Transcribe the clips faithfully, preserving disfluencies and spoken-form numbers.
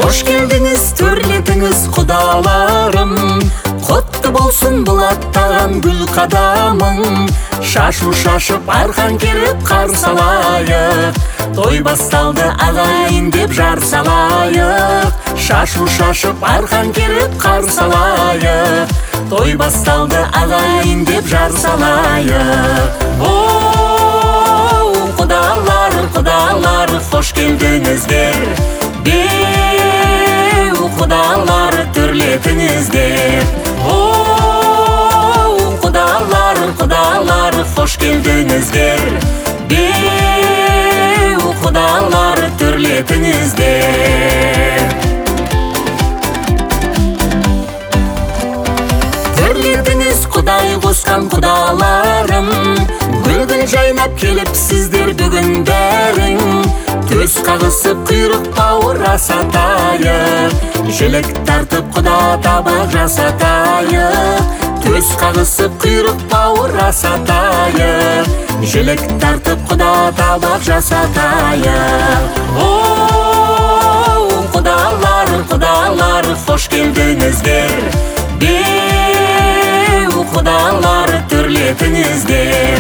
Hoş geldiniz türletiniz kudalarim. Kutlu bolsun bulаттаған gül kadamın. Şaшу şaşıp arkan kerip kar salayık. Toy bastaldı ağayın dep жар салайық. Şaшу şaşıp arkan kerip kar salayık. Toy bastaldı ağayın dep жар салайық. Оу, құдалар, құдалар, хош келдіңіздер. Беу, құдалар, түрлетіңіздер. Оу, құдалар, құдалар, хош келдіңіздер. Беу, құдалар, түрлетіңіздер. Түрлетіңіз құдай қосқан құдаларым. Гүл жайнап келіп сіздер бүгіндерің. Төс қағысып құйрық бауыр асатайық. Желік тартып құда табақ жасатайық. Төс қағысып құйрық бауыр асатайық. Желік тартып құда табақ жасатайық. Оу, құдалар, құдалар, хош келдіңіздер. Беу, құдалар, түрлетіңіздер.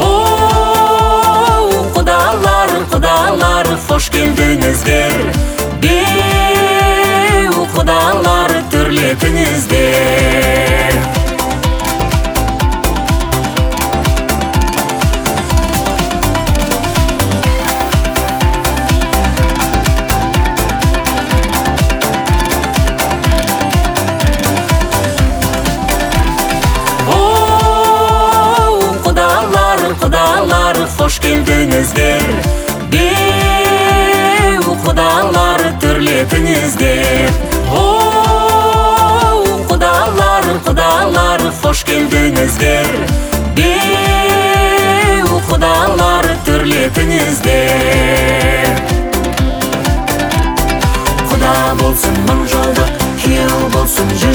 Оу, құдалар, құдалар, хош келдіңіздер. Беу, құдалар, түрлетіңіздер. Құдалар, хош келдіңіздер. Беу, құдалар, түрлетіңіздер. Оу, құдалар, құдалар, хош келдіңіздер. Беу, құдалар, түрлетіңіздер. Құда болсын мың жолдық, күйеу болсын